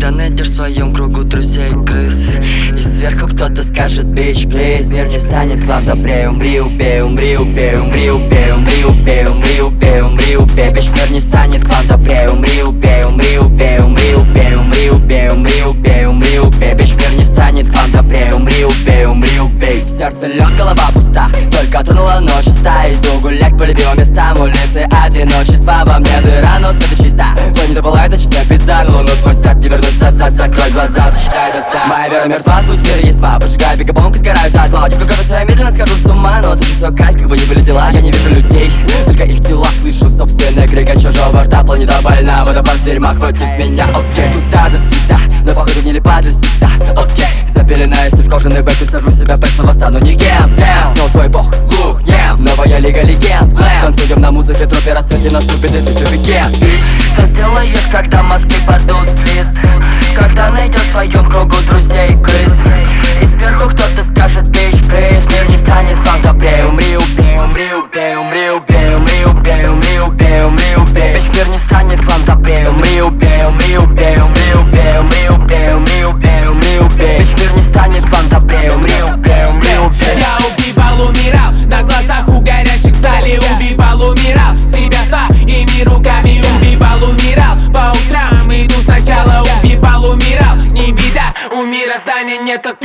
Когда найдешь в своем кругу друзей крыс, и сверху кто-то скажет bitch please, мир не станет к вам добрее. Умри, убей, умри, убей, умри, убей, умри, убей, умри, убей, умри, убей. Bitch, мир не станет к вам добрее. Умри, убей, умри, убей, умри, убей, умри, убей, умри, убей, умри, убей. Bitch, мир не станет к вам добрее. Умри, убей, умри, убей. Сердце лег, голова пуста, только тронула ночь ста. Иду гулять по любимым местам, улицы одиночества. Во мне дыра, но света чиста. Планета была, это чистая пизда. Луну сквозь сад, не вернусь назад. Закрой глаза, зачитай до ста. Моя вера мертва, суть мира есть тьма. Поджигаю бегабомбы, сгорают дотла. Как кажется, я медленно схожу с ума, но тут все кайф, как бы не были дела. Я не вижу людей, только их тела. Слышу собственный крик от чужого рта. Планета больна, водопад дерьма, хватит с меня. Окей, туда до свита, но походу не липа для свита. Окей, запеленаюсь в кожаный бэк, сажу себя пэк, снова стану никем. Снова твой бог, лухнем. Новая лига легенд, танцуем на музыке, тропе рассвете наступит, и ты в тупике. Что сделаешь, когда мозги падут слиз? Когда найдешь в своем кругу друзей крыс, и сверху кто-то скажет bitch please, мир не станет к вам добрее. Умри, убей, умри, убей, умри, убей, умри, убей, умри, убей, умри, убей. Bitch, мир не станет к вам добрее. Умри, убей, умри, убей, умри, убей, умри, убей, умри, убей, умри, убей. Bitch, мир не станет к вам добрее. Умри, убей, умри, убей. Я убивал, умирал на глазах у горящих в зале. Убивал, умирал себя своими руками. Убивал, умирал по утрам, иду сначала. Убивал, умирал, не беда, у мира здания нет как